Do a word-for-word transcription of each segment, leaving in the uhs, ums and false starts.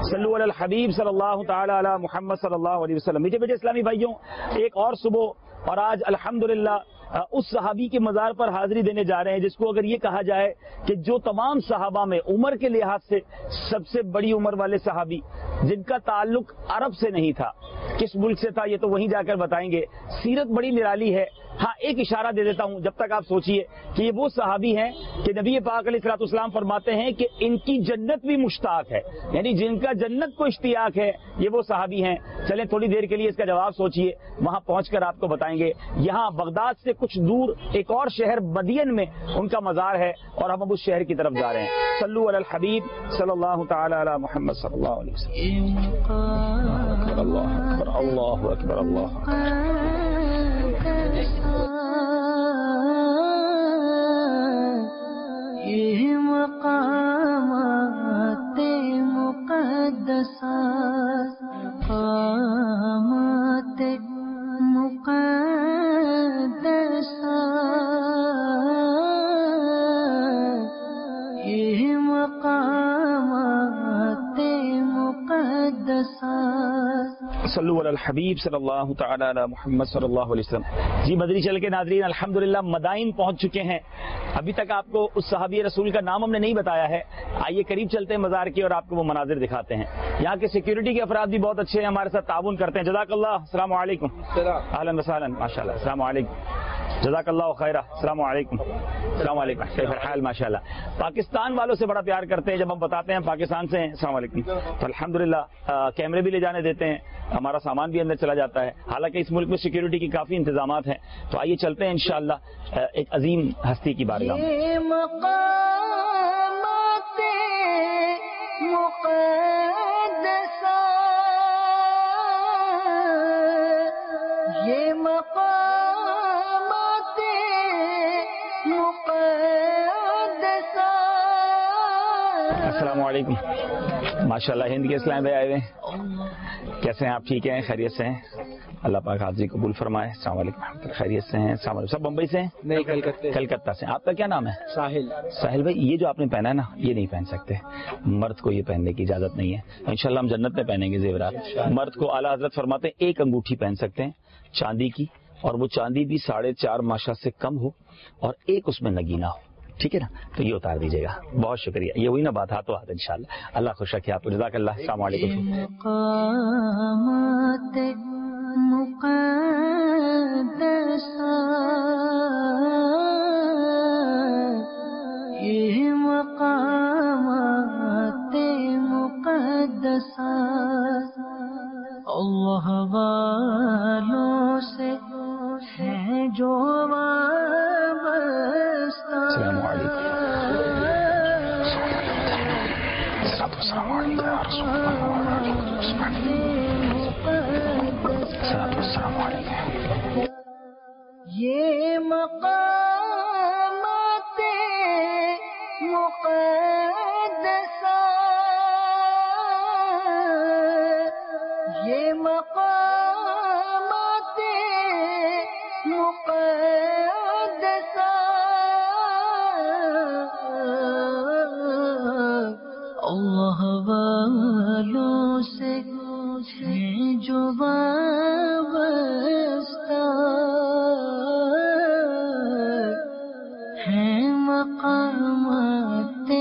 صلو علی الحبیب صلی اللہ تعالی علی محمد صلی اللہ علیہ وسلم. میٹھے میٹھے اسلامی بھائیوں، ایک اور صبح اور آج الحمدللہ اس صحابی کے مزار پر حاضری دینے جا رہے ہیں جس کو اگر یہ کہا جائے کہ جو تمام صحابہ میں عمر کے لحاظ سے سب سے بڑی عمر والے صحابی، جن کا تعلق عرب سے نہیں تھا، کس ملک سے تھا یہ تو وہیں جا کر بتائیں گے. سیرت بڑی نرالی ہے. ہاں ایک اشارہ دے دیتا ہوں جب تک آپ سوچئے کہ یہ وہ صحابی ہیں کہ نبی پاک علیہ الصلوۃ والسلام فرماتے ہیں کہ ان کی جنت بھی مشتاق ہے، یعنی جن کا جنت کو اشتیاق ہے یہ وہ صحابی ہیں. چلیں تھوڑی دیر کے لیے اس کا جواب سوچئے، وہاں پہنچ کر آپ کو بتائیں گے. یہاں بغداد سے کچھ دور ایک اور شہر مدین میں ان کا مزار ہے اور ہم اب اس شہر کی طرف جا رہے ہیں. صلو علی الحبیب صلی اللہ تعالی علی محمد صلی اللہ علیہ وسلم. اللہ اکبر اللہ اکبر اللہ اکبر. یہ مقامات مقدسات مقامات مقدسات یہ مقامات مقدسات. صلو علی الحبیب صلی اللہ تعالی علی محمد صلی اللہ علیہ وسلم. جی مدری چل کے ناظرین الحمدللہ مدائن پہنچ چکے ہیں. ابھی تک آپ کو اس صحابی رسول کا نام ہم نے نہیں بتایا ہے. آئیے قریب چلتے ہیں مزار کی اور آپ کو وہ مناظر دکھاتے ہیں. یہاں کے سیکیورٹی کے افراد بھی بہت اچھے ہیں، ہمارے ساتھ تعاون کرتے ہیں. جزاک اللہ. السلام علیکم. اہلا وسہلا. ماشاء اللہ. السلام علیکم. جزاک اللہ خیرہ. السلام علیکم. السلام علیکم. کیف الحال؟ ماشاء اللہ. پاکستان والوں سے بڑا پیار کرتے ہیں جب ہم بتاتے ہیں پاکستان سے ہیں. السلام علیکم. تو الحمدللہ کیمرے بھی لے جانے دیتے ہیں، ہمارا سامان بھی اندر چلا جاتا ہے. حالانکہ اس ملک میں سیکیورٹی کی کافی انتظامات ہیں. تو آئیے چلتے ہیں انشاءاللہ ایک عظیم ہستی کی بارگاہ میں. یہ مقامات مقدسات یہ مقامات مقدسات. السلام علیکم. ماشاءاللہ ہند کے اسلام بھائی آئے ہوئے ہیں. کیسے ہیں آپ؟ ٹھیک ہیں؟ خیریت سے ہیں؟ اللہ پاک حاضری قبول فرمائے. السلام علیکم. خیریت سے ہیں؟ السلام علیکم. سب بمبئی سے ہیں؟ نہیں، کلکتہ. کلکتہ سے. آپ کا کیا نام ہے؟ ساحل. ساحل بھائی، یہ جو آپ نے پہنا ہے نا یہ نہیں پہن سکتے، مرد کو یہ پہننے کی اجازت نہیں ہے. انشاءاللہ ہم جنت میں پہنیں گے زیورات. مرد کو اعلیٰ حضرت فرماتے ہیں ایک انگوٹھی پہن سکتے ہیں چاندی کی، اور وہ چاندی بھی ساڑھے چار ماشا سے کم ہو اور ایک اس میں نگینہ ہو. ٹھیک ہے نا؟ تو یہ اتار دیجیے گا. بہت شکریہ. یہ ہوئی نا بات ہاتھوں ہاتھ انشاءاللہ. اللہ خوش رکھے آپ کو. جزاک اللہ. السلام علیکم. مقامات مقدسات یہ مقامات مقدسات اللہ والوں سے ہیں جو وابستہ. السلام علیکم. السلام علیکم یا رسول اللہ. السلام علیکم. یہ مقامات مقدسات یہ مقامات مقدسات اللہ والوں سے ہیں جو وابستہ ہیں مقامات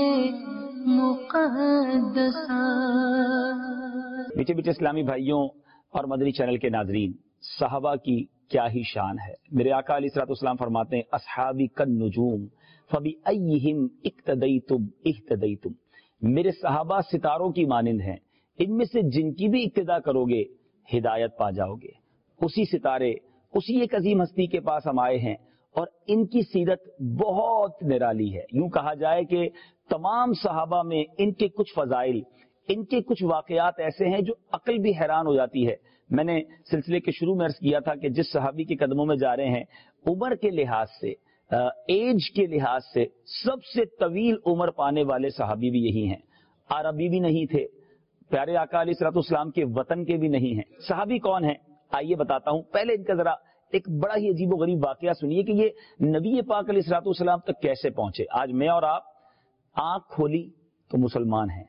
مقدسات. میٹھے میٹھے اسلامی بھائیوں اور مدنی چینل کے ناظرین، صحابہ کی کیا ہی شان ہے. میرے آقا علیہ الصلوۃ والسلام فرماتے ہیں اصحابی کالنجوم فبأیہم اقتدیتم اہتدیتم. میرے صحابہ ستاروں کی مانند ہیں، ان میں سے جن کی بھی اقتدا کرو گے ہدایت پا جاؤ گے. اسی ستارے، اسی ایک عظیم ہستی کے پاس ہم آئے ہیں اور ان کی سیرت بہت نرالی ہے. یوں کہا جائے کہ تمام صحابہ میں ان کے کچھ فضائل، ان کے کچھ واقعات ایسے ہیں جو عقل بھی حیران ہو جاتی ہے. میں نے سلسلے کے شروع میں عرض کیا تھا کہ جس صحابی کے قدموں میں جا رہے ہیں عمر کے لحاظ سے، ایج کے لحاظ سے سب سے طویل عمر پانے والے صحابی بھی یہی ہیں. عربی بھی نہیں تھے، پیارے آقا علیہ الصلوۃ والسلام کے وطن کے بھی نہیں ہیں. صحابی کون ہیں؟ آئیے بتاتا ہوں. پہلے ان کا ذرا ایک بڑا ہی عجیب و غریب واقعہ سنیے کہ یہ نبی پاک علیہ الصلوۃ والسلام تک کیسے پہنچے. آج میں اور آپ آنکھ کھولی تو مسلمان ہیں،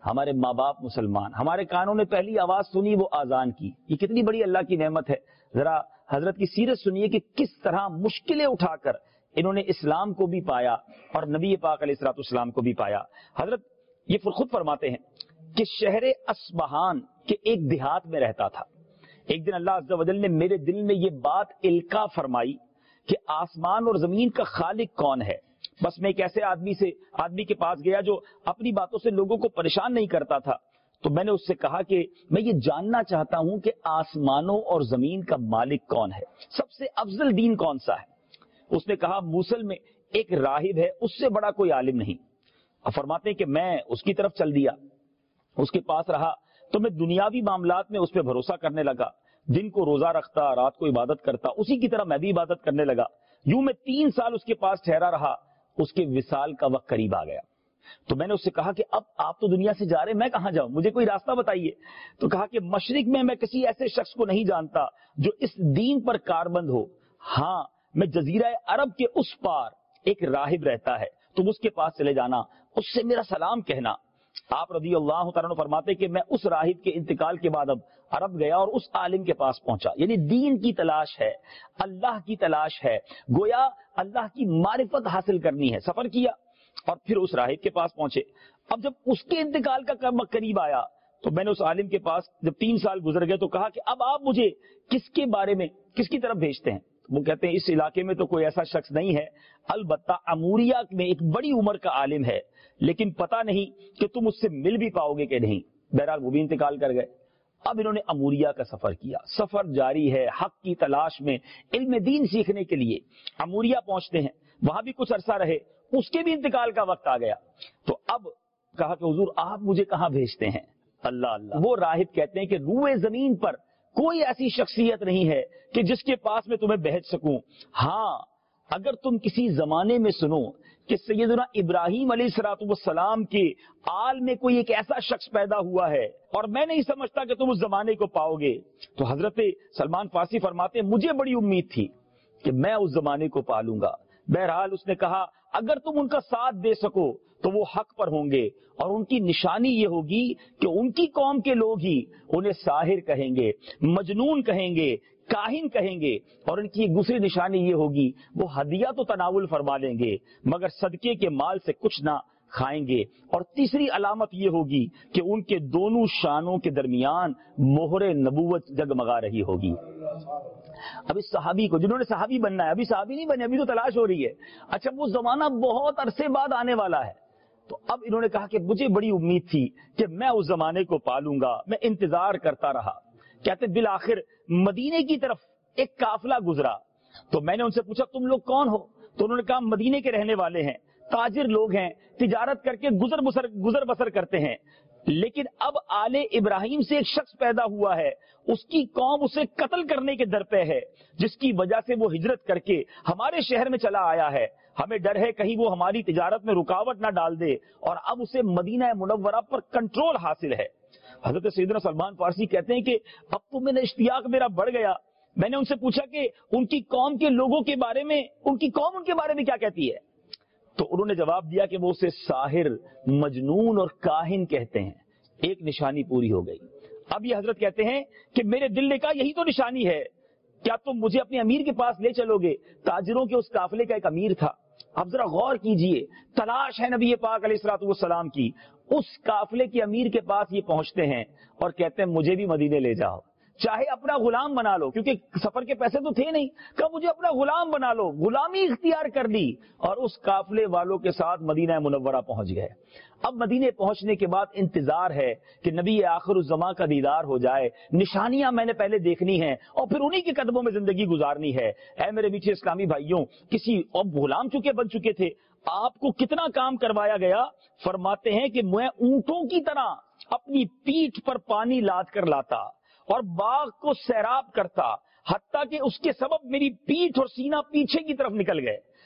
ہمارے ماں باپ مسلمان، ہمارے کانوں نے پہلی آواز سنی وہ آذان کی، یہ کتنی بڑی اللہ کی نعمت ہے۔ ذرا حضرت کی سیرت سنیے کہ کس طرح مشکلیں اٹھا کر انہوں نے اسلام کو بھی پایا اور نبی پاک علیہ الصلوۃ والسلام کو بھی پایا۔ حضرت یہ خود فرماتے ہیں کہ شہر اصبہان کے ایک دیہات میں رہتا تھا۔ ایک دن اللہ عز و جل نے میرے دل میں یہ بات القا فرمائی کہ آسمان اور زمین کا خالق کون ہے۔ بس میں ایک ایسے آدمی سے آدمی کے پاس گیا جو اپنی باتوں سے لوگوں کو پریشان نہیں کرتا تھا، تو میں نے اس سے کہا کہ میں یہ جاننا چاہتا ہوں کہ آسمانوں اور زمین کا مالک کون ہے، سب سے افضل دین کون سا ہے۔ اس نے کہا موصل میں ایک راہب ہے، اس سے بڑا کوئی عالم نہیں۔ اب فرماتے ہیں کہ میں اس کی طرف چل دیا، اس کے پاس رہا تو میں دنیاوی معاملات میں اس پہ بھروسہ کرنے لگا، دن کو روزہ رکھتا، رات کو عبادت کرتا، اسی کی طرح میں بھی عبادت کرنے لگا۔ یوں میں تین سال اس کے پاس ٹھہرا رہا، اس کے وصال کا وقت قریب آ گیا۔ تو میں نے اس سے کہا کہ اب آپ تو دنیا سے جا رہے، میں کہاں جاؤں، مجھے کوئی راستہ بتائیے۔ تو کہا کہ مشرق میں میں کسی ایسے شخص کو نہیں جانتا جو اس دین پر کاربند ہو، ہاں میں جزیرہ عرب کے اس پار ایک راہب رہتا ہے، تم اس کے پاس چلے جانا، اس سے میرا سلام کہنا۔ آپ رضی اللہ تعالیٰ عنہ فرماتے کہ میں اس راہب کے انتقال کے بعد اب عرب گیا اور اس عالم کے پاس پہنچا، یعنی دین کی تلاش ہے، اللہ کی تلاش ہے، گویا اللہ کی معرفت حاصل کرنی ہے۔ سفر کیا اور پھر اس راہب کے پاس پہنچے۔ اب جب اس کے انتقال کا وقت قریب آیا تو میں نے اس عالم کے پاس جب تین سال گزر گئے تو کہا کہ اب آپ مجھے کس کے بارے میں کس کی طرف بھیجتے ہیں؟ وہ کہتے ہیں اس علاقے میں تو کوئی ایسا شخص نہیں ہے، البتہ اموریہ میں ایک بڑی عمر کا عالم ہے، لیکن پتہ نہیں کہ تم اس سے مل بھی پاؤ گے کہ نہیں۔ بہرحال وہ بھی انتقال کر گئے۔ اب انہوں نے اموریہ کا سفر کیا، سفر جاری ہے حق کی تلاش میں، علم دین سیکھنے کے لیے۔ اموریہ پہنچتے ہیں، وہاں بھی کچھ عرصہ رہے، اس کے بھی انتقال کا وقت آ گیا۔ تو اب کہا کہ حضور آپ مجھے کہاں بھیجتے ہیں؟ اللہ اللہ۔ وہ راہب کہتے ہیں کہ روئے زمین پر کوئی ایسی شخصیت نہیں ہے کہ جس کے پاس میں تمہیں بھیج سکوں، ہاں اگر تم کسی زمانے میں سنو کہ سیدنا ابراہیم علیہ الصلوۃ والسلام کے آل میں کوئی ایک ایسا شخص پیدا ہوا ہے اور میں نہیں سمجھتا کہ تم اس زمانے کو پاؤ گے، تو حضرت سلمان فارسی فرماتے ہیں مجھے بڑی امید تھی کہ میں اس زمانے کو پالوں گا۔ بہرحال اس نے کہا اگر تم ان کا ساتھ دے سکو تو وہ حق پر ہوں گے، اور ان کی نشانی یہ ہوگی کہ ان کی قوم کے لوگ ہی انہیں ساحر کہیں گے، مجنون کہیں گے، کاہن کہیں گے، اور ان کی ایک دوسری نشانی یہ ہوگی وہ ہدیہ تو تناول فرما لیں گے مگر صدقے کے مال سے کچھ نہ کھائیں گے، اور تیسری علامت یہ ہوگی کہ ان کے دونوں شانوں کے درمیان مہر نبوت جگمگا رہی ہوگی۔ اب اس صحابی کو جنہوں نے صحابی بننا ہے، ابھی صحابی نہیں بنے، ابھی تو تلاش ہو رہی ہے، اچھا وہ زمانہ بہت عرصے بعد آنے والا ہے، تو اب انہوں نے کہا کہ مجھے بڑی امید تھی کہ میں اس زمانے کو پالوں گا، میں انتظار کرتا رہا۔ کہتے بالآخر مدینے کی طرف ایک قافلہ گزرا، تو میں نے ان سے پوچھا تم لوگ کون ہو؟ تو انہوں نے کہا مدینے کے رہنے والے ہیں، تاجر لوگ ہیں، تجارت کر کے گزر بسر گزر بسر کرتے ہیں، لیکن اب آل ابراہیم سے ایک شخص پیدا ہوا ہے، اس کی قوم اسے قتل کرنے کے در پہ ہے، جس کی وجہ سے وہ ہجرت کر کے ہمارے شہر میں چلا آیا ہے، ہمیں ڈر ہے کہیں وہ ہماری تجارت میں رکاوٹ نہ ڈال دے، اور اب اسے مدینہ منورہ پر کنٹرول حاصل ہے۔ حضرت سیدنا سلمان فارسی کہتے ہیں کہ اب تو میں نے اشتیاق میرا بڑھ گیا، میں نے ان سے پوچھا کہ ان کی قوم کے لوگوں کے بارے میں ان کی قوم ان کے بارے میں کیا کہتی ہے؟ تو انہوں نے جواب دیا کہ وہ اسے ساحر، مجنون اور کاہن کہتے ہیں۔ ایک نشانی پوری ہو گئی۔ اب یہ حضرت کہتے ہیں کہ میرے دل نے کہا یہی تو نشانی ہے، کیا تم مجھے اپنے امیر کے پاس لے چلو گے؟ تاجروں کے اس قافلے کا ایک امیر تھا۔ اب ذرا غور کیجئے، تلاش ہے نبی پاک علیہ الصلوۃ والسلام کی، اس قافلے کے امیر کے پاس یہ پہنچتے ہیں اور کہتے ہیں مجھے بھی مدینے لے جاؤ، چاہے اپنا غلام بنا لو، کیونکہ سفر کے پیسے تو تھے نہیں، کہ مجھے اپنا غلام بنا لو، غلامی اختیار کر لی، اور اس قافلے والوں کے ساتھ مدینہ منورہ پہنچ گئے۔ اب مدینے پہنچنے کے بعد انتظار ہے کہ نبی آخر الزماں کا دیدار ہو جائے، نشانیاں میں نے پہلے دیکھنی ہیں اور پھر انہی کے قدموں میں زندگی گزارنی ہے۔ اے میرے میٹھے اسلامی بھائیوں، کسی اب غلام چکے بن چکے تھے، آپ کو کتنا کام کروایا گیا؟ فرماتے ہیں کہ میں اونٹوں کی طرح اپنی پیٹھ پر پانی لاد کر لاتا اور باغ کو سیراب کرتا، حتیٰ کہ اس کے سبب میری پیٹھ اور سینہ پیچھے کی طرف نکل گئے۔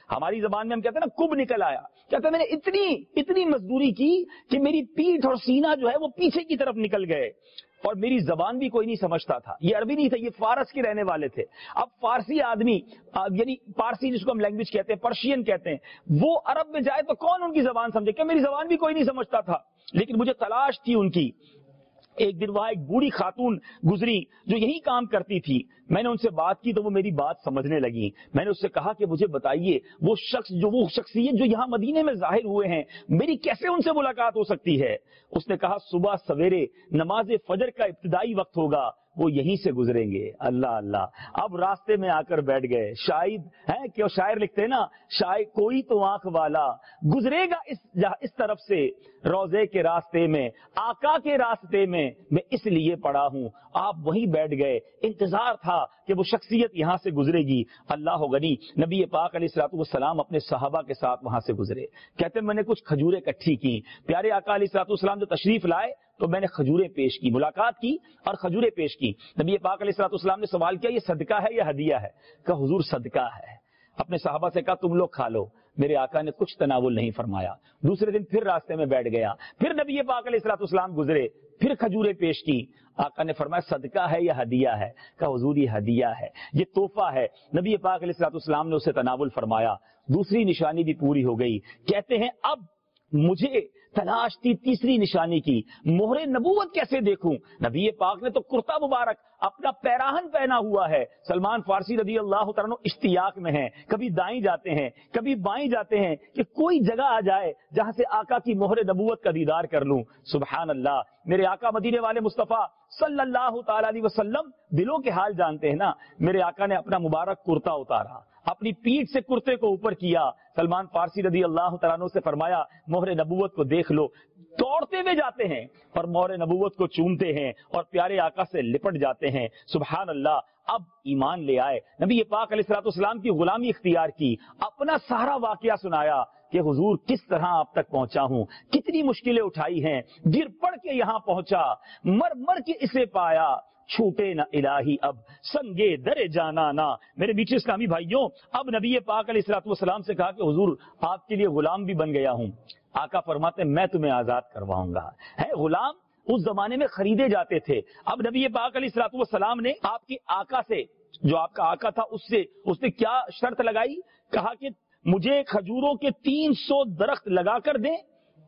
ہماری زبان میں ہم کہتے ہیں نا کب نکل آیا، کہتے ہیں میں نے اتنی اتنی مزدوری کی کہ میری پیٹھ اور سینہ جو ہے وہ پیچھے کی طرف نکل گئے، اور میری زبان بھی کوئی نہیں سمجھتا تھا. یہ عربی نہیں تھا، یہ فارس کے رہنے والے تھے. اب فارسی آدمی یعنی پارسی جس کو ہم لینگویج کہتے ہیں، پرشین کہتے ہیں، وہ عرب میں جائے تو کون ان کی زبان سمجھے؟ کہ میری زبان بھی کوئی نہیں سمجھتا تھا، لیکن مجھے تلاش تھی ان کی. ایک دن وہاں ایک بوڑھی خاتون گزری جو یہی کام کرتی تھی. میں نے ان سے بات کی تو وہ میری بات سمجھنے لگی. میں نے اس سے کہا کہ مجھے بتائیے وہ شخص جو وہ شخصیت جو یہاں مدینے میں ظاہر ہوئے ہیں، میری کیسے ان سے ملاقات ہو سکتی ہے؟ اس نے کہا صبح سویرے نماز فجر کا ابتدائی وقت ہوگا، وہ یہیں سے گزریں گے. اللہ اللہ. اب راستے میں آ کر بیٹھ گئے. شاید ہے کہ شاعر لکھتے ہیں نا، شاید کوئی تو آنکھ والا گزرے گا اس اس طرف سے روزے کے راستے میں، آقا کے راستے میں میں اس لیے پڑا ہوں. آپ وہیں بیٹھ گئے. انتظار تھا کہ وہ شخصیت یہاں سے گزرے گی. اللہ غنی نبی پاک علیہ الصلوۃ والسلام اپنے صحابہ کے ساتھ وہاں سے گزرے. کہتے ہیں میں نے کچھ کھجوریں اکٹھی کی. پیارے آقا علیہ الصلوۃ والسلام جو تشریف لائے تو میں نے کھجوریں پیش کی، ملاقات کی اور کھجوریں پیش کی. نبی پاک علیہ الصلوۃ والسلام نے سوال کیا یہ صدقہ ہے یا ہدیہ ہے؟ کہ حضور صدقہ ہے. اپنے صحابہ سے کہا تم لوگ کھا لو. میرے آقا نے کچھ تناول نہیں فرمایا. دوسرے دن پھر راستے میں بیٹھ گیا. پھر نبی پاک علیہ الصلوۃ والسلام گزرے، پھر کھجوریں پیش کی. آقا نے فرمایا صدقہ ہے یا ہدیہ ہے؟ کہ حضور یہ ہدیہ ہے، یہ تحفہ ہے. نبی پاک علیہ الصلوۃ والسلام نے اسے تناول فرمایا. دوسری نشانی بھی پوری ہو گئی. کہتے ہیں اب مجھے تلاش تھی تیسری نشانی کی، مہر نبوت کیسے دیکھوں؟ نبی پاک نے تو کرتا مبارک اپنا پیراہن پہنا ہوا ہے. سلمان فارسی رضی اللہ تعالیٰ عنہ اشتیاق میں ہیں، کبھی دائیں جاتے ہیں کبھی بائیں جاتے ہیں کہ کوئی جگہ آ جائے جہاں سے آقا کی مہر نبوت کا دیدار کر لوں. سبحان اللہ. میرے آقا مدینے والے مصطفیٰ صلی اللہ تعالی علیہ وسلم دلوں کے حال جانتے ہیں نا. میرے آقا نے اپنا مبارک کرتا اتارا، اپنی پیٹھ سے کرتے کو اوپر کیا. سلمان فارسی رضی اللہ تعالیٰ عنہ سے فرمایا مہر نبوت کو دیکھ لو. دوڑتے ہوئے جاتے ہیں اور مہر نبوت کو چومتے ہیں اور پیارے آقا سے لپٹ جاتے ہیں. سبحان اللہ. اب ایمان لے آئے، نبی پاک علیہ الصلوۃ والسلام کی غلامی اختیار کی، اپنا سارا واقعہ سنایا کہ حضور کس طرح آپ تک پہنچا ہوں، کتنی مشکلیں اٹھائی ہیں، گر پڑ کے یہاں پہنچا، مر مر کے اسے پایا، چھوٹے نہ الہی اب سنگے درے جانا نا. میرے بیچ اسلامی بھائیوں، اب نبی پاک علیہ الصلوۃ والسلام سے کہا کہ حضور آپ کے لیے غلام بھی بن گیا ہوں. آقا فرماتے میں تمہیں آزاد کرواؤں گا. ہے غلام اس زمانے میں خریدے جاتے تھے. اب نبی پاک علیہ الصلوۃ والسلام نے آپ کے آقا سے، جو آپ کا آقا تھا، اس سے اس نے کیا شرط لگائی؟ کہا کہ مجھے کھجوروں کے تین سو درخت لگا کر دیں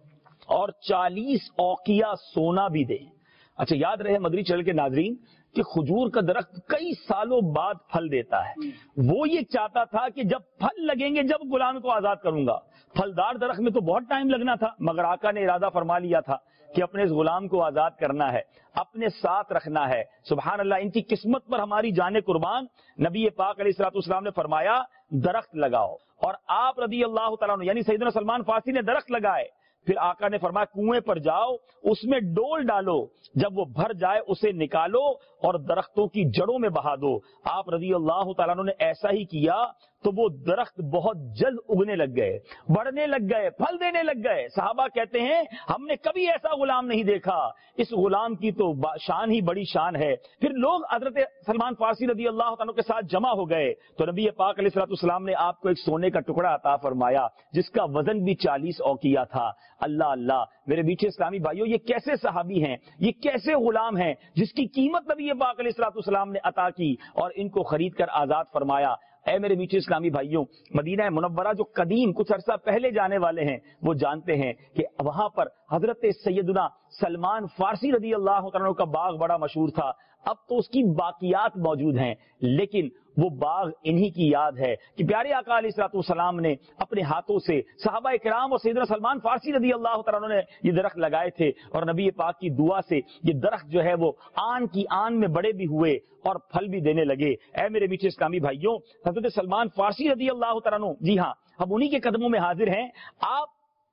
اور چالیس اوقیہ سونا بھی دیں. اچھا یاد رہے مدری چینل کے ناظرین کہ کھجور کا درخت کئی سالوں بعد پھل دیتا ہے. وہ یہ چاہتا تھا کہ جب پھل لگیں گے جب غلام کو آزاد کروں گا. پھلدار درخت میں تو بہت ٹائم لگنا تھا، مگر آقا نے ارادہ فرما لیا تھا کہ اپنے اس غلام کو آزاد کرنا ہے، اپنے ساتھ رکھنا ہے. سبحان اللہ. ان کی قسمت پر ہماری جان قربان. نبی پاک علیہ الصلوۃ والسلام نے فرمایا درخت لگاؤ، اور آپ رضی اللہ تعالیٰ عنہ یعنی سیدنا سلمان فارسی نے درخت لگائے. پھر آقا نے فرمایا کنویں پر جاؤ، اس میں ڈول ڈالو، جب وہ بھر جائے اسے نکالو اور درختوں کی جڑوں میں بہا دو. آپ رضی اللہ تعالیٰ عنہ نے ایسا ہی کیا تو وہ درخت بہت جلد اگنے لگ گئے، بڑھنے لگ گئے، پھل دینے لگ گئے. صحابہ کہتے ہیں ہم نے کبھی ایسا غلام نہیں دیکھا، اس غلام کی تو شان ہی بڑی شان ہے. پھر لوگ حضرت سلمان فارسی رضی اللہ تعالیٰ کے ساتھ جمع ہو گئے تو نبی پاک علیہ الصلوۃ والسلام نے آپ کو ایک سونے کا ٹکڑا عطا فرمایا جس کا وزن بھی چالیس اوقیہ تھا. اللہ اللہ. میرے بیچ اسلامی بھائیوں، یہ کیسے صحابی ہیں، یہ کیسے غلام ہیں جس کی قیمت نبی پاک علیہ الصلوۃ والسلام نے عطا کی اور ان کو خرید کر آزاد فرمایا. اے میرے میٹھے اسلامی بھائیوں، مدینہ منورہ جو قدیم کچھ عرصہ پہلے جانے والے ہیں وہ جانتے ہیں کہ وہاں پر حضرت سیدنا سلمان فارسی رضی اللہ عنہ کا باغ بڑا مشہور تھا. اب تو اس کی باقیات موجود ہیں، لیکن وہ باغ انہی کی یاد ہے کہ پیارے آقا علیہ الصلوۃ والسلام نے اپنے ہاتھوں سے صحابہ کرام اور سیدنا سلمان فارسی رضی اللہ تعالیٰ عنہ نے یہ درخت لگائے تھے اور نبی پاک کی دعا سے یہ درخت جو ہے وہ آن کی آن میں بڑے بھی ہوئے اور پھل بھی دینے لگے. اے میرے بیچ اسلامی بھائیوں، حضرت سلمان فارسی رضی اللہ تعالیٰ عنہ، جی ہاں ہم انہی کے قدموں میں حاضر ہیں. آپ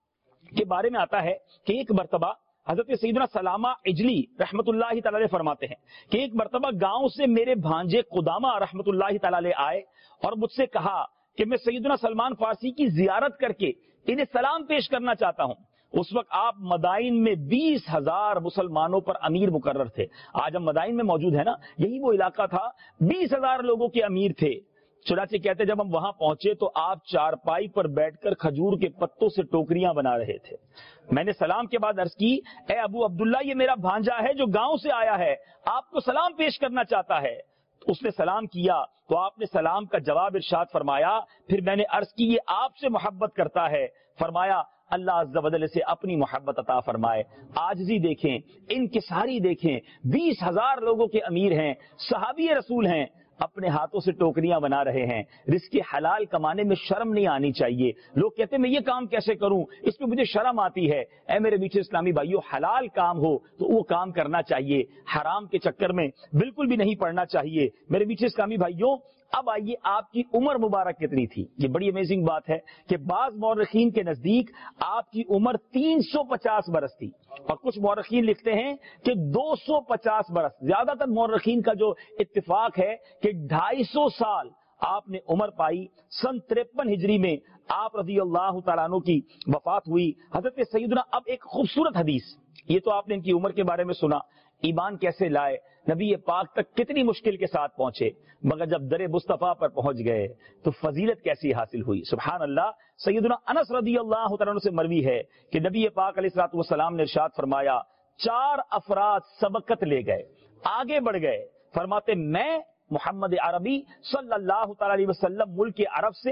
کے بارے میں آتا ہے کہ ایک مرتبہ حضرت سیدنا سلامہ اجلی رحمت اللہ تعالی علیہ فرماتے ہیں کہ ایک مرتبہ گاؤں سے میرے بھانجے قدامہ رحمت اللہ تعالی علیہ آئے اور مجھ سے کہا کہ میں سیدنا سلمان فارسی کی زیارت کر کے انہیں سلام پیش کرنا چاہتا ہوں. اس وقت آپ مدائن میں بیس ہزار مسلمانوں پر امیر مقرر تھے. آج ہم مدائن میں موجود ہیں نا، یہی وہ علاقہ تھا، بیس ہزار لوگوں کے امیر تھے. چنانچہ کہتے جب ہم وہاں پہنچے تو آپ چارپائی پر بیٹھ کر کھجور کے پتوں سے ٹوکریاں بنا رہے تھے. میں نے سلام کے بعد عرض کی اے ابو عبداللہ یہ میرا بھانجا ہے جو گاؤں سے آیا ہے, آپ کو سلام پیش کرنا چاہتا ہے. اس نے سلام کیا تو آپ نے سلام کا جواب ارشاد فرمایا. پھر میں نے عرض کی یہ آپ سے محبت کرتا ہے. فرمایا اللہ عز و جل سے اپنی محبت عطا فرمائے. عاجزی دیکھیں, انکساری دیکھیں, بیس ہزار لوگوں کے امیر ہیں, صحابی رسول ہیں, اپنے ہاتھوں سے ٹوکریاں بنا رہے ہیں. رزق حلال کمانے میں شرم نہیں آنی چاہیے. لوگ کہتے ہیں میں یہ کام کیسے کروں, اس میں مجھے شرم آتی ہے. اے میرے میٹھے اسلامی بھائیو, حلال کام ہو تو وہ کام کرنا چاہیے, حرام کے چکر میں بالکل بھی نہیں پڑنا چاہیے. میرے میٹھے اسلامی بھائیو, اب آئیے آپ کی عمر مبارک کتنی تھی. یہ بڑی امیزنگ بات ہے کہ بعض مورخین کے نزدیک آپ کی عمر تین سو پچاس برس تھی اور کچھ مورخین لکھتے ہیں کہ دو سو پچاس برس. زیادہ تر مورخین کا جو اتفاق ہے کہ ڈھائی سو سال آپ نے عمر پائی. سن ترپن ہجری میں آپ رضی اللہ تعالیٰ عنہ کی وفات ہوئی. حضرت سیدنا, اب ایک خوبصورت حدیث, یہ تو آپ نے ان کی عمر کے بارے میں سنا, ایمان کیسے لائے, نبی پاک تک کتنی مشکل کے ساتھ پہنچے, مگر جب در مصطفیٰ پر پہنچ گئے تو فضیلت کیسی حاصل ہوئی. سبحان اللہ. سیدنا انس رضی اللہ تعالیٰ عنہ سے مروی ہے کہ نبی پاک علیہ الصلوۃ والسلام نے ارشاد فرمایا چار افراد سبقت لے گئے, آگے بڑھ گئے. فرماتے میں محمد عربی صلی اللہ تعالی علیہ وسلم ملک عرب سے,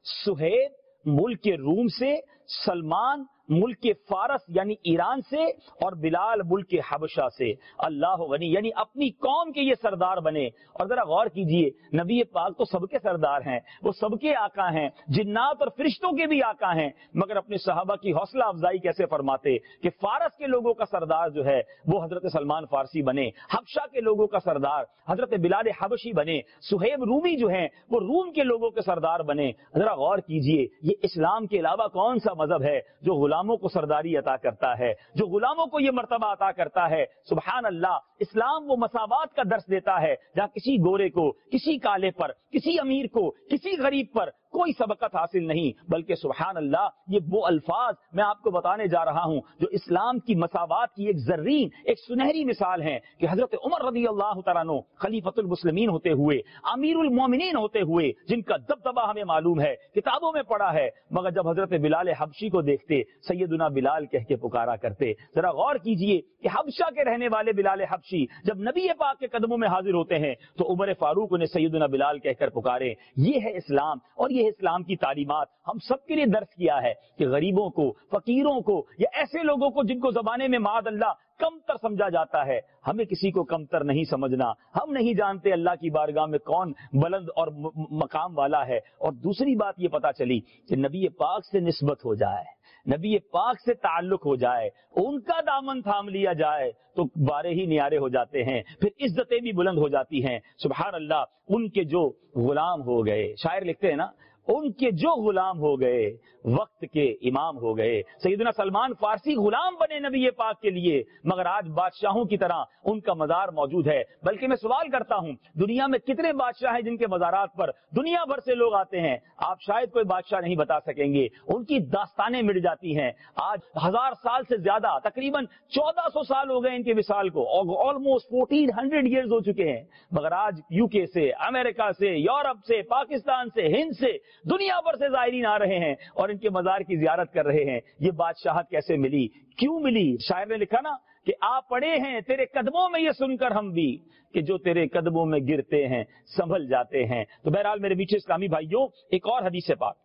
سہیب ملک روم سے, سلمان ملک فارس یعنی ایران سے, اور بلال ملک حبشہ سے. اللہ غنی, یعنی اپنی قوم کے یہ سردار بنے. اور ذرا غور کیجئے, نبی پاک تو سب کے سردار ہیں, وہ سب کے آقا ہیں, جنات اور فرشتوں کے بھی آقا ہیں, مگر اپنے صحابہ کی حوصلہ افزائی کیسے فرماتے کہ فارس کے لوگوں کا سردار جو ہے وہ حضرت سلمان فارسی بنے, حبشہ کے لوگوں کا سردار حضرت بلال حبشی بنے, سہیب رومی جو ہیں وہ روم کے لوگوں کے سردار بنے. ذرا غور کیجئے, یہ اسلام کے علاوہ کون سا مذہب ہے جو غلاموں کو سرداری عطا کرتا ہے, جو غلاموں کو یہ مرتبہ عطا کرتا ہے. سبحان اللہ. اسلام وہ مساوات کا درس دیتا ہے جہاں کسی گورے کو, کسی کالے پر, کسی امیر کو, کسی غریب پر کوئی سبقت حاصل نہیں, بلکہ سبحان اللہ یہ وہ الفاظ میں آپ کو بتانے جا رہا ہوں جو اسلام کی مساوات کی ایک زرین, ایک سنہری مثال ہیں کہ حضرت عمر رضی اللہ تعالیٰ عنہ خلیفۃ المسلمین ہوتے ہوئے, امیر المومنین ہوتے ہوئے, جن کا دبدبہ ہمیں معلوم ہے, کتابوں میں پڑھا ہے, مگر جب حضرت بلال حبشی کو دیکھتے سیدنا بلال کہہ کے پکارا کرتے. ذرا غور کیجئے کہ حبشہ کے رہنے والے بلال حبشی جب نبی پاک کے قدموں میں حاضر ہوتے ہیں تو عمر فاروق انہیں سیدنا بلال کہہ کر پکارے. یہ ہے اسلام, اور یہ اسلام کی تعلیمات ہم سب کے لیے درس کیا ہے کہ غریبوں کو, فقیروں کو, یا ایسے لوگوں کو جن کو زمانے میں معاذ اللہ کم تر سمجھا جاتا ہے, ہمیں کسی کو کم تر نہیں سمجھنا. ہم نہیں جانتے اللہ کی بارگاہ میں کون بلند اور مقام والا ہے. اور دوسری بات یہ پتا چلی کہ نبی پاک سے نسبت ہو جائے, نبی پاک سے تعلق ہو جائے, ان کا دامن تھام لیا جائے تو بارے ہی نیارے ہو جاتے ہیں, پھر عزتیں بھی بلند ہو جاتی ہیں. سبحان اللہ. ان کے جو غلام ہو گئے, شاعر لکھتے ہیں نا, ان کے جو غلام ہو گئے وقت کے امام ہو گئے. سیدنا سلمان فارسی غلام بنے نبی پاک کے لیے, مگر آج بادشاہوں کی طرح ان کا مزار موجود ہے. بلکہ میں سوال کرتا ہوں, دنیا میں کتنے بادشاہ ہیں جن کے مزارات پر دنیا بھر سے لوگ آتے ہیں؟ آپ شاید کوئی بادشاہ نہیں بتا سکیں گے. ان کی داستانیں مٹ جاتی ہیں. آج ہزار سال سے زیادہ, تقریباً چودہ سو سال ہو گئے ان کے وصال کو, آلموسٹ فورٹین ہنڈریڈ ایئرز ہو چکے ہیں, مگر آج یو کے سے, امریکہ سے, یورپ سے, پاکستان سے, ہند سے, دنیا بھر سے زائرین آ رہے ہیں اور ان کے مزار کی زیارت کر رہے ہیں. یہ بادشاہت کیسے ملی, کیوں ملی؟ شاعر نے لکھا نا کہ آ پڑے ہیں تیرے قدموں میں یہ سن کر ہم بھی کہ جو تیرے قدموں میں گرتے ہیں سنبھل جاتے ہیں. تو بہرحال میرے میٹھے اسلامی بھائیوں, ایک اور حدیث پاک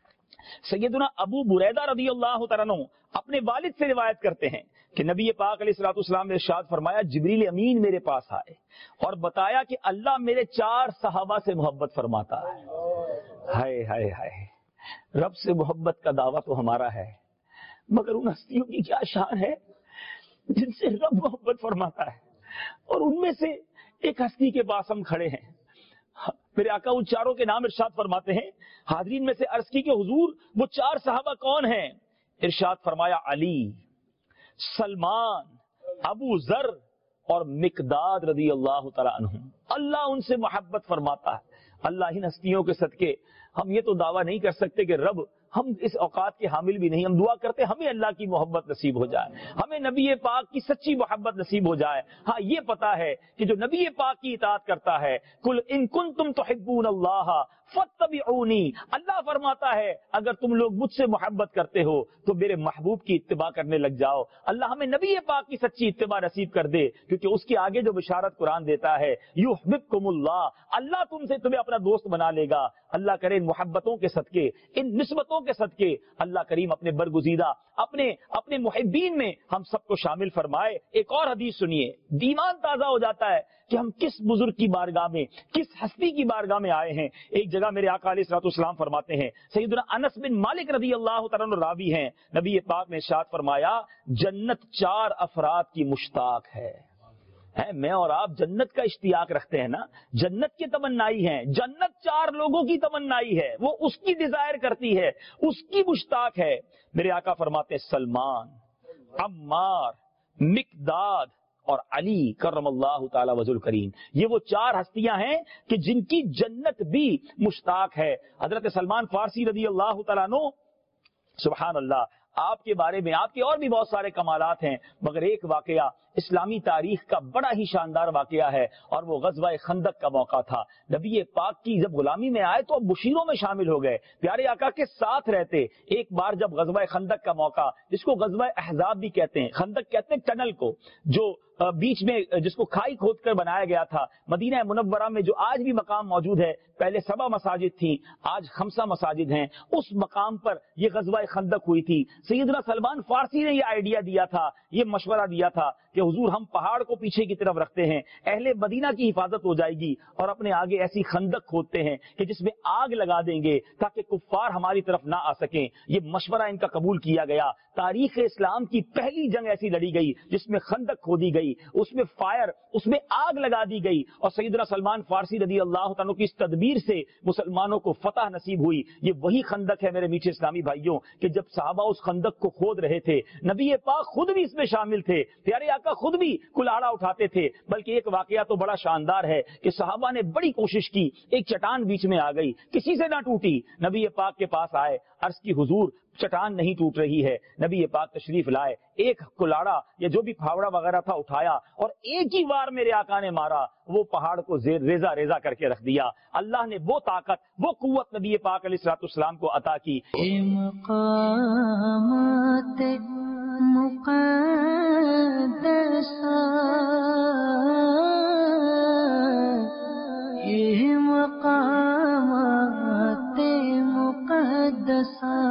سیدنا ابو بریدہ رضی اللہ تعالیٰ عنہ اپنے والد سے روایت کرتے ہیں کہ نبی پاک علیہ الصلوۃ والسلام نے ارشاد فرمایا جبریل امین میرے پاس آئے اور بتایا کہ اللہ میرے چار صحابہ سے محبت فرماتا ہے. ہائے ہائے ہائے, رب سے محبت کا دعویٰ تو ہمارا ہے, مگر ان ہستیوں کی کیا شان ہے جن سے رب محبت فرماتا ہے. اور ان میں سے ایک ہستی کے پاس ہم کھڑے ہیں. میرے آقا ان چاروں کے نام ارشاد فرماتے ہیں. حاضرین میں سے عرض کی کہ حضور وہ چار صحابہ کون ہیں؟ ارشاد فرمایا علی, سلمان, ابو ذر اور مقداد رضی اللہ تعالی عنہ. اللہ ان سے محبت فرماتا ہے. اللہ ان ہستیوں کے صدقے ہم یہ تو دعویٰ نہیں کر سکتے کہ رب, ہم اس اوقات کے حامل بھی نہیں, ہم دعا کرتے ہمیں اللہ کی محبت نصیب ہو جائے, ہمیں نبی پاک کی سچی محبت نصیب ہو جائے. ہاں یہ پتا ہے کہ جو نبی پاک کی اطاعت کرتا ہے, کل ان کنتم تحبون اللہ فاتبعونی، اللہ فرماتا ہے اگر تم لوگ مجھ سے محبت کرتے ہو تو میرے محبوب کی اتباع کرنے لگ جاؤ۔ اللہ ہمیں نبی پاک کی سچی اتباع نصیب کر دے، کیونکہ اس کے آگے جو بشارت قرآن دیتا ہے یحببکم اللہ، اللہ تم سے تمہیں اپنا دوست بنا لے گا۔ اللہ کرے ان محبتوں کے صدقے، ان نسبتوں کے صدقے اللہ کریم اپنے برگزیدہ اپنے اپنے محبین میں ہم سب کو شامل فرمائے۔ ایک اور حدیث سنیے، ایمان تازہ ہو جاتا ہے کہ ہم کس بزرگ کی بارگاہ میں، کس ہستی کی بارگاہ میں آئے ہیں۔ ایک جگہ میرے آقا علیہ الصلوۃ والسلام فرماتے ہیں، سیدنا انس بن مالک رضی اللہ تعالیٰ عنہ راوی ہیں، نبی پاک نے ارشاد فرمایا جنت چار افراد کی مشتاق ہے۔ ہے میں اور آپ جنت کا اشتیاق رکھتے ہیں نا، جنت کی تمنائی ہیں، جنت چار لوگوں کی تمنائی ہے، وہ اس کی ڈیزائر کرتی ہے، اس کی مشتاق ہے۔ میرے آقا فرماتے ہیں سلمان، عمار، مقداد اور علی کرم اللہ تعالی وجہ الکریم، یہ وہ چار ہستیاں ہیں کہ جن کی جنت بھی مشتاق ہے۔ حضرت سلمان فارسی رضی اللہ تعالیٰ عنہ، سبحان اللہ، آپ کے بارے میں آپ کے اور بھی بہت سارے کمالات ہیں، مگر ایک واقعہ اسلامی تاریخ کا بڑا ہی شاندار واقعہ ہے، اور وہ غزوہ خندق کا موقع تھا۔ نبی پاک کی جب غلامی میں آئے تو مشیروں میں شامل ہو گئے، پیارے آقا کے ساتھ رہتے۔ ایک بار جب غزوہ خندق کا موقع، جس کو غزوہ احزاب بھی کہتے ہیں، خندق کہتے ہیں ٹنل کو، جو بیچ میں جس کو کھائی کھود کر بنایا گیا تھا، مدینہ منورہ میں جو آج بھی مقام موجود ہے، پہلے سبع مساجد تھیں، آج خمسہ مساجد ہیں، اس مقام پر یہ غزوہ خندق ہوئی تھی۔ سیدنا سلمان فارسی نے یہ آئیڈیا دیا تھا، یہ مشورہ دیا تھا کہ حضور ہم پہاڑ کو پیچھے کی طرف رکھتے ہیں، اہل مدینہ کی حفاظت ہو جائے گی، اور اپنے آگے ایسی خندق کھودتے ہیں کہ جس میں آگ لگا دیں گے تاکہ کفار ہماری طرف نہ آ سکیں۔ یہ مشورہ ان کا قبول کیا گیا۔ تاریخ اسلام کی پہلی جنگ ایسی لڑی گئی جس میں خندق کھودی گئی، اس میں فائر، اس میں آگ لگا دی گئی، اور سیدنا سلمان فارسی رضی اللہ تعالیٰ کی اس تدبیر سے مسلمانوں کو فتح نصیب ہوئی۔ یہ وہی خندق ہے میرے میٹھے اسلامی بھائیوں کہ جب صحابہ اس خندق کو کھود رہے تھے، نبی پاک خود بھی اس میں شامل تھے، پیارے آقا خود بھی کلاڑا اٹھاتے تھے۔ بلکہ ایک واقعہ تو بڑا شاندار ہے کہ صحابہ نے بڑی کوشش کی، ایک چٹان بیچ میں آ گئی، کسی سے نہ ٹوٹی، نبی پاک کے پاس آئے، عرض کی حضور چٹان نہیں ٹوٹ رہی ہے۔ نبی پاک تشریف لائے، ایک کلاڑا یا جو بھی پھاوڑا وغیرہ تھا اٹھایا، اور ایک ہی بار میرے آقا نے مارا، وہ پہاڑ کو ریزہ ریزہ کر کے رکھ دیا۔ اللہ نے وہ طاقت، وہ قوت نبی پاک علیہ الصلوۃ والسلام کو عطا کی۔ مقامات مقدسہ، یہ مقامات مقدسہ